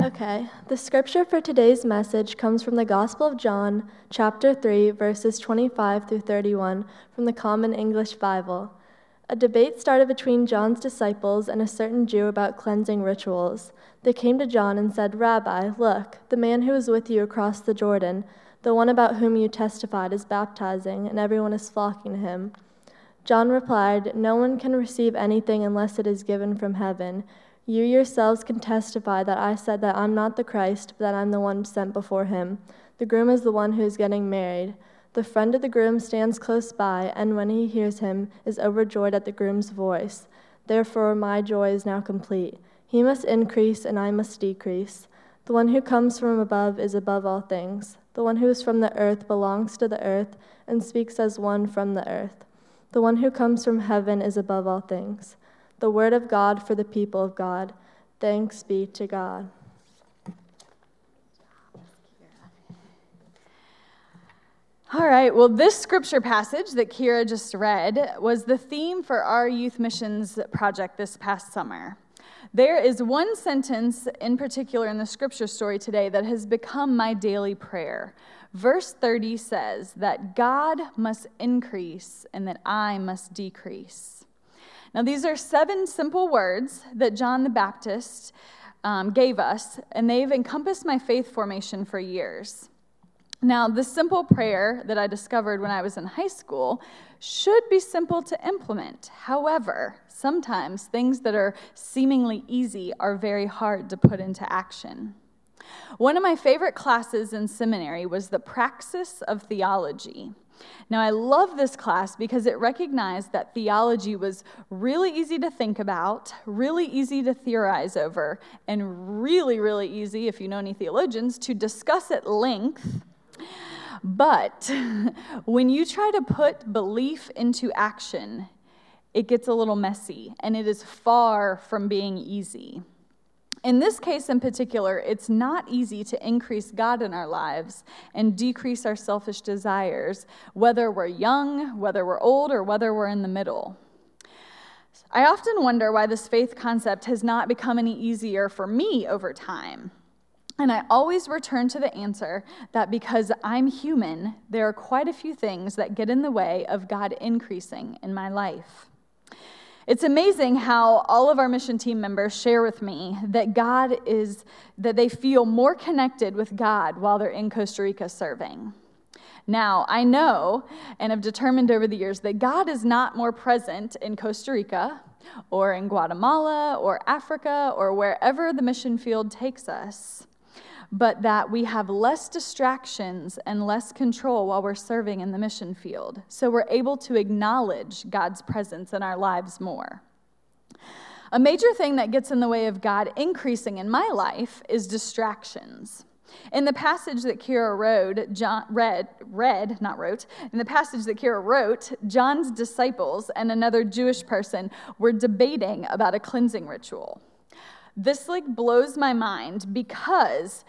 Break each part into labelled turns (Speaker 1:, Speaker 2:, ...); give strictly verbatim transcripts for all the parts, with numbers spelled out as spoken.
Speaker 1: Okay, the scripture for today's message comes from the Gospel of John, chapter three, verses twenty-five through thirty-one, from the Common English Bible. A debate started between John's disciples and a certain Jew about cleansing rituals. They came to John and said, "Rabbi, look, the man who was with you across the Jordan, the one about whom you testified, is baptizing, and everyone is flocking to him." John replied, "No one can receive anything unless it is given from heaven. You yourselves can testify that I said that I'm not the Christ, but that I'm the one sent before him. The groom is the one who is getting married. The friend of the groom stands close by, and when he hears him, is overjoyed at the groom's voice. Therefore my joy is now complete. He must increase, and I must decrease. The one who comes from above is above all things. The one who is from the earth belongs to the earth, and speaks as one from the earth. The one who comes from heaven is above all things." The word of God for the people of God. Thanks be to God.
Speaker 2: All right, well, this scripture passage that Kira just read was the theme for our youth missions project this past summer. There is one sentence in particular in the scripture story today that has become my daily prayer. Verse thirty says that God must increase and that I must decrease. Now, these are seven simple words that John the Baptist um, gave us, and they've encompassed my faith formation for years. Now, this simple prayer that I discovered when I was in high school should be simple to implement. However, sometimes things that are seemingly easy are very hard to put into action. One of my favorite classes in seminary was the Praxis of Theology. Now, I love this class because it recognized that theology was really easy to think about, really easy to theorize over, and really, really easy, if you know any theologians, to discuss at length. But when you try to put belief into action, it gets a little messy, and it is far from being easy. In this case in particular, it's not easy to increase God in our lives and decrease our selfish desires, whether we're young, whether we're old, or whether we're in the middle. I often wonder why this faith concept has not become any easier for me over time. And I always return to the answer that because I'm human, there are quite a few things that get in the way of God increasing in my life. It's amazing how all of our mission team members share with me that God is, that they feel more connected with God while they're in Costa Rica serving. Now, I know and have determined over the years that God is not more present in Costa Rica or in Guatemala or Africa or wherever the mission field takes us, but that we have less distractions and less control while we're serving in the mission field. So we're able to acknowledge God's presence in our lives more. A major thing that gets in the way of God increasing in my life is distractions. In the passage that Kira wrote, John, read, read, not wrote, in the passage that Kira wrote, John's disciples and another Jewish person were debating about a cleansing ritual. This like blows my mind because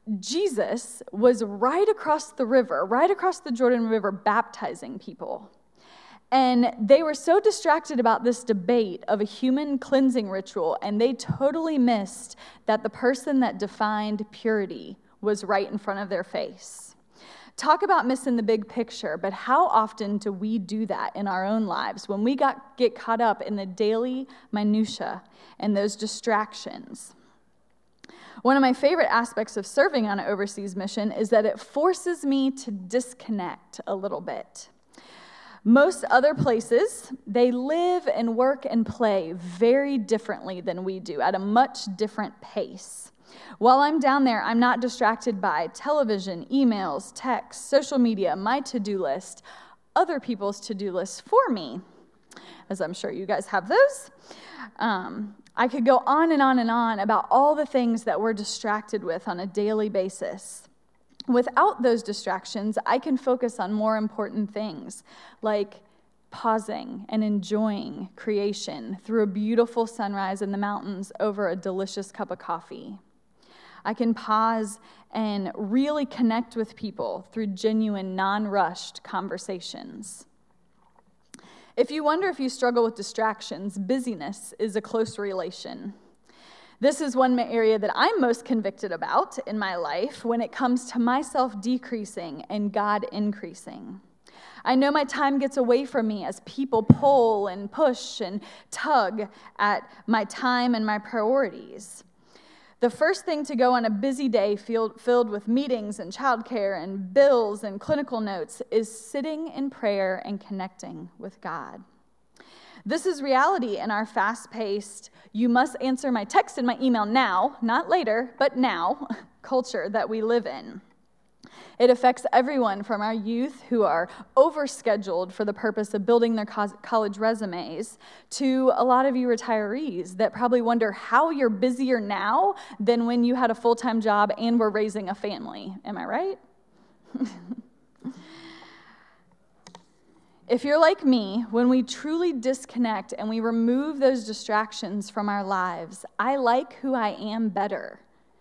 Speaker 2: Jesus was right across the river, right across the Jordan River, baptizing people. And they were so distracted about this debate of a human cleansing ritual, and they totally missed that the person that defined purity was right in front of their face. Talk about missing the big picture, but how often do we do that in our own lives when we got, get caught up in the daily minutia and those distractions? One of my favorite aspects of serving on an overseas mission is that it forces me to disconnect a little bit. Most other places, they live and work and play very differently than we do, at a much different pace. While I'm down there, I'm not distracted by television, emails, texts, social media, my to-do list, other people's to-do lists for me, as I'm sure you guys have those. Um, I could go on and on and on about all the things that we're distracted with on a daily basis. Without those distractions, I can focus on more important things, like pausing and enjoying creation through a beautiful sunrise in the mountains over a delicious cup of coffee. I can pause and really connect with people through genuine, non-rushed conversations. If you wonder if you struggle with distractions, busyness is a close relation. This is one area that I'm most convicted about in my life when it comes to myself decreasing and God increasing. I know my time gets away from me as people pull and push and tug at my time and my priorities. The first thing to go on a busy day filled with meetings and childcare and bills and clinical notes is sitting in prayer and connecting with God. This is reality in our fast-paced, you must answer my text and my email now, not later, but now, culture that we live in. It affects everyone from our youth who are overscheduled for the purpose of building their college resumes to a lot of you retirees that probably wonder how you're busier now than when you had a full-time job and were raising a family. Am I right? If you're like me, when we truly disconnect and we remove those distractions from our lives, I like who I am better.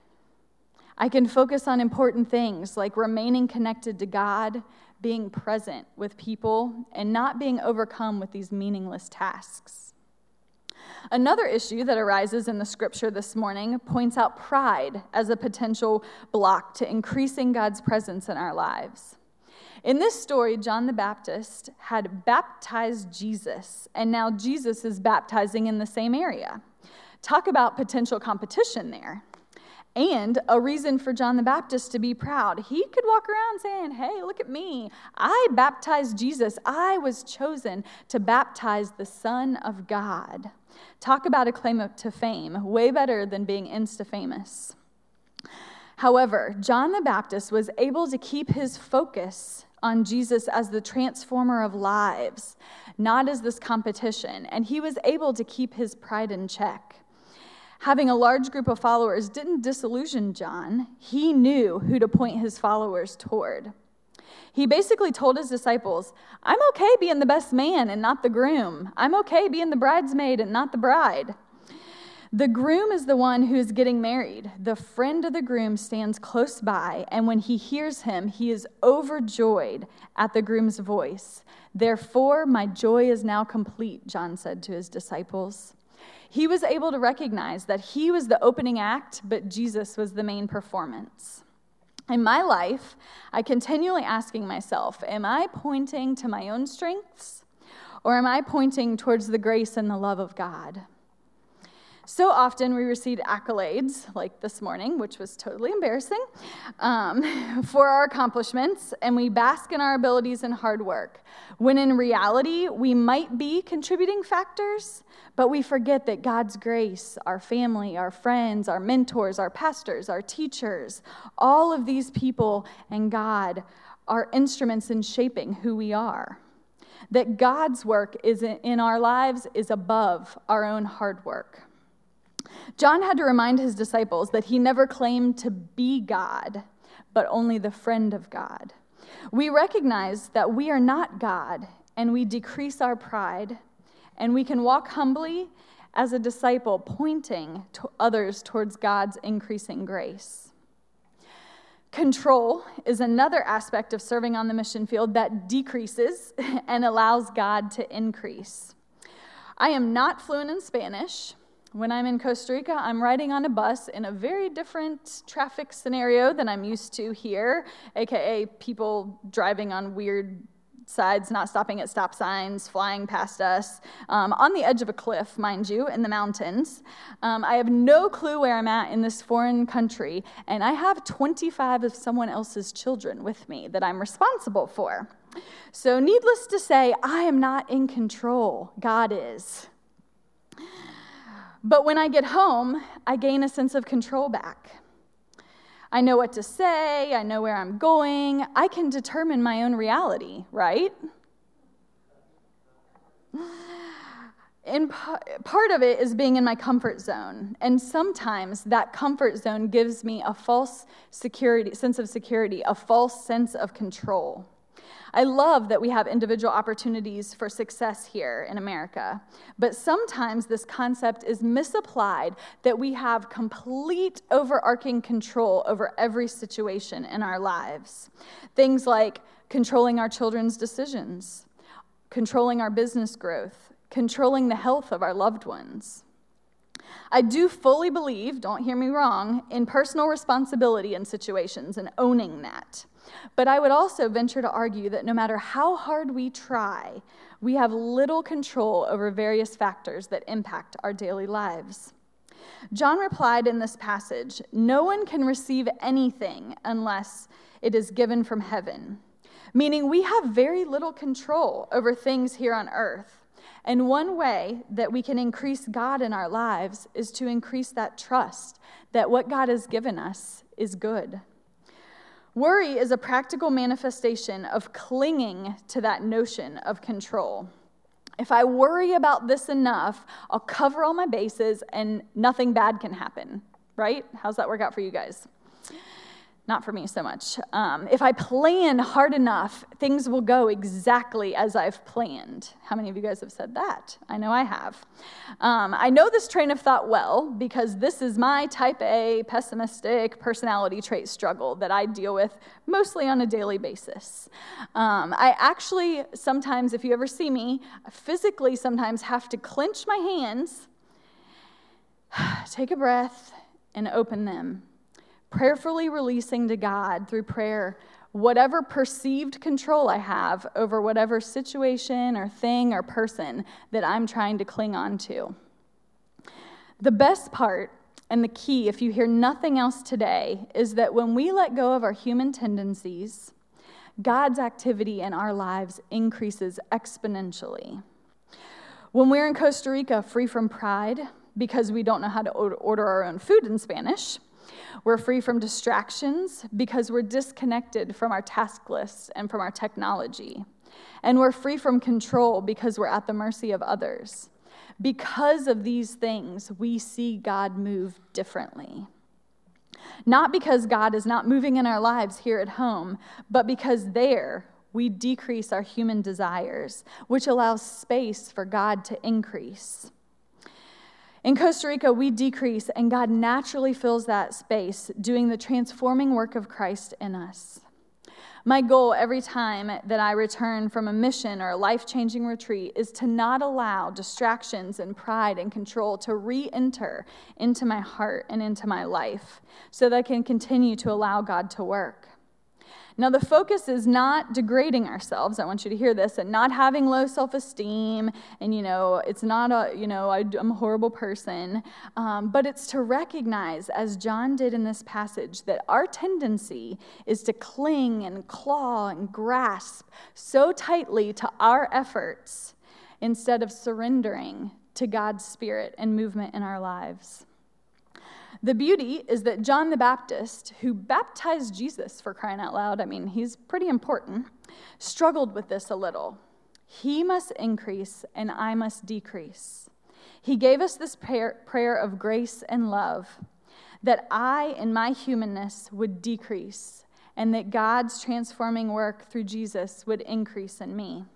Speaker 2: I can focus on important things like remaining connected to God, being present with people, and not being overcome with these meaningless tasks. Another issue that arises in the scripture this morning points out pride as a potential block to increasing God's presence in our lives. In this story, John the Baptist had baptized Jesus, and now Jesus is baptizing in the same area. Talk about potential competition there. And a reason for John the Baptist to be proud. He could walk around saying, hey, look at me. I baptized Jesus. I was chosen to baptize the Son of God. Talk about a claim to fame. Way better than being insta-famous. However, John the Baptist was able to keep his focus on Jesus as the transformer of lives, not as this competition, and he was able to keep his pride in check. Having a large group of followers didn't disillusion John. He knew who to point his followers toward. He basically told his disciples, I'm okay being the best man and not the groom. I'm okay being the bridesmaid and not the bride. The groom is the one who is getting married. The friend of the groom stands close by, and when he hears him, he is overjoyed at the groom's voice. Therefore, my joy is now complete, John said to his disciples. He was able to recognize that he was the opening act, but Jesus was the main performance. In my life, I continually asking myself, am I pointing to my own strengths, or am I pointing towards the grace and the love of God? So often we receive accolades, like this morning, which was totally embarrassing, um, for our accomplishments, and we bask in our abilities and hard work, when in reality, we might be contributing factors, but we forget that God's grace, our family, our friends, our mentors, our pastors, our teachers, all of these people and God are instruments in shaping who we are. That God's work is in our lives is above our own hard work. John had to remind his disciples that he never claimed to be God, but only the friend of God. We recognize that we are not God, and we decrease our pride, and we can walk humbly as a disciple, pointing to others towards God's increasing grace. Control is another aspect of serving on the mission field that decreases and allows God to increase. I am not fluent in Spanish. When I'm in Costa Rica, I'm riding on a bus in a very different traffic scenario than I'm used to here, aka people driving on weird sides, not stopping at stop signs, flying past us, um, on the edge of a cliff, mind you, in the mountains. Um, I have no clue where I'm at in this foreign country, and I have twenty-five of someone else's children with me that I'm responsible for. So needless to say, I am not in control. God is. But when I get home, I gain a sense of control back. I know what to say, I know where I'm going, I can determine my own reality, right? And part of it is being in my comfort zone, and sometimes that comfort zone gives me a false security, sense of security, a false sense of control. I love that we have individual opportunities for success here in America, but sometimes this concept is misapplied that we have complete overarching control over every situation in our lives. Things like controlling our children's decisions, controlling our business growth, controlling the health of our loved ones. I do fully believe, don't hear me wrong, in personal responsibility in situations and owning that. But I would also venture to argue that no matter how hard we try, we have little control over various factors that impact our daily lives. John replied in this passage, "No one can receive anything unless it is given from heaven," meaning we have very little control over things here on earth. And one way that we can increase God in our lives is to increase that trust that what God has given us is good. Worry is a practical manifestation of clinging to that notion of control. If I worry about this enough, I'll cover all my bases and nothing bad can happen, right? How's that work out for you guys? Not for me so much. Um, if I plan hard enough, things will go exactly as I've planned. How many of you guys have said that? I know I have. Um, I know this train of thought well because this is my type A pessimistic personality trait struggle that I deal with mostly on a daily basis. Um, I actually sometimes, if you ever see me, physically sometimes have to clench my hands, take a breath, and open them, prayerfully releasing to God through prayer whatever perceived control I have over whatever situation or thing or person that I'm trying to cling on to. The best part and the key, if you hear nothing else today, is that when we let go of our human tendencies, God's activity in our lives increases exponentially. When we're in Costa Rica free from pride because we don't know how to order our own food in Spanish, we're free from distractions because we're disconnected from our task lists and from our technology. And we're free from control because we're at the mercy of others. Because of these things, we see God move differently. Not because God is not moving in our lives here at home, but because there we decrease our human desires, which allows space for God to increase. In Costa Rica, we decrease, and God naturally fills that space, doing the transforming work of Christ in us. My goal every time that I return from a mission or a life-changing retreat is to not allow distractions and pride and control to re-enter into my heart and into my life so that I can continue to allow God to work. Now, the focus is not degrading ourselves. I want you to hear this, and not having low self-esteem, and, you know, it's not a, you know, I, I'm a horrible person, um, but it's to recognize, as John did in this passage, that our tendency is to cling and claw and grasp so tightly to our efforts instead of surrendering to God's Spirit and movement in our lives. The beauty is that John the Baptist, who baptized Jesus, for crying out loud, I mean, he's pretty important, struggled with this a little. He must increase and I must decrease. He gave us this prayer, prayer of grace and love, that I, in my humanness, would decrease, and that God's transforming work through Jesus would increase in me.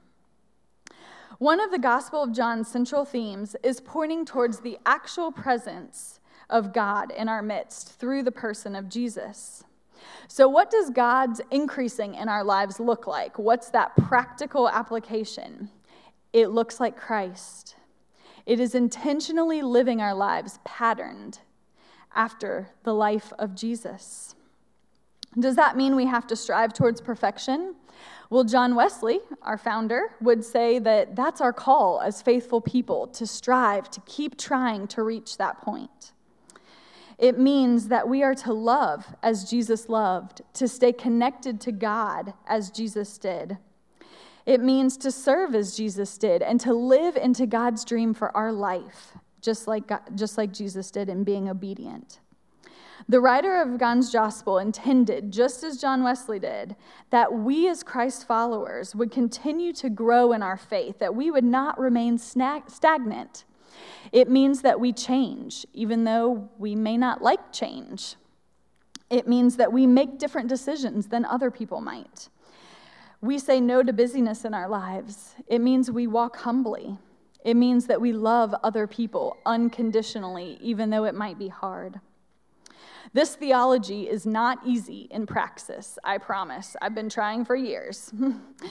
Speaker 2: One of the Gospel of John's central themes is pointing towards the actual presence of God in our midst through the person of Jesus. So what does God's increasing in our lives look like? What's that practical application? It looks like Christ. It is intentionally living our lives patterned after the life of Jesus. Does that mean we have to strive towards perfection? Well, John Wesley, our founder, would say that that's our call as faithful people, to strive, to keep trying to reach that point. It means that we are to love as Jesus loved, to stay connected to God as Jesus did. It means to serve as Jesus did and to live into God's dream for our life, just like God, just like Jesus did in being obedient. The writer of John's Gospel intended, just as John Wesley did, that we as Christ followers would continue to grow in our faith, that we would not remain stagnant. It means that we change, even though we may not like change. It means that we make different decisions than other people might. We say no to busyness in our lives. It means we walk humbly. It means that we love other people unconditionally, even though it might be hard. This theology is not easy in praxis, I promise. I've been trying for years.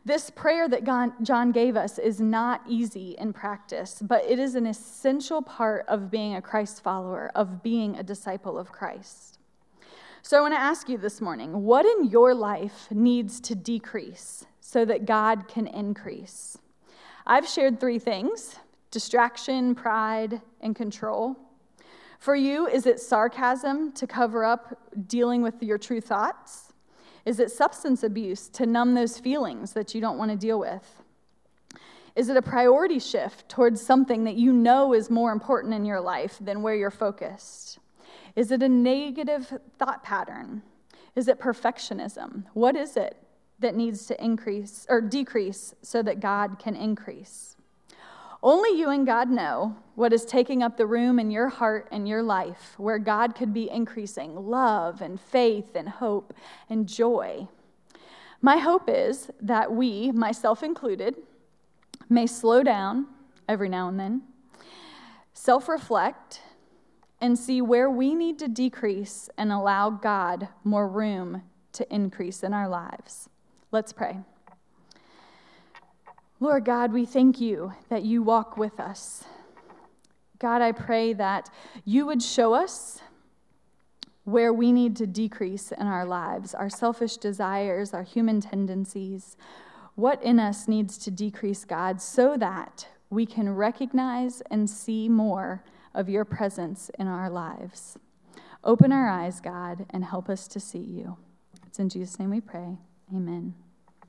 Speaker 2: This prayer that John gave us is not easy in practice, but it is an essential part of being a Christ follower, of being a disciple of Christ. So I want to ask you this morning, what in your life needs to decrease so that God can increase? I've shared three things: distraction, pride, and control. For you, is it sarcasm to cover up dealing with your true thoughts? Is it substance abuse to numb those feelings that you don't want to deal with? Is it a priority shift towards something that you know is more important in your life than where you're focused? Is it a negative thought pattern? Is it perfectionism? What is it that needs to increase or decrease so that God can increase? Only you and God know what is taking up the room in your heart and your life where God could be increasing love and faith and hope and joy. My hope is that we, myself included, may slow down every now and then, self-reflect, and see where we need to decrease and allow God more room to increase in our lives. Let's pray. Lord God, we thank you that you walk with us. God, I pray that you would show us where we need to decrease in our lives, our selfish desires, our human tendencies, what in us needs to decrease, God, so that we can recognize and see more of your presence in our lives. Open our eyes, God, and help us to see you. It's in Jesus' name we pray. Amen.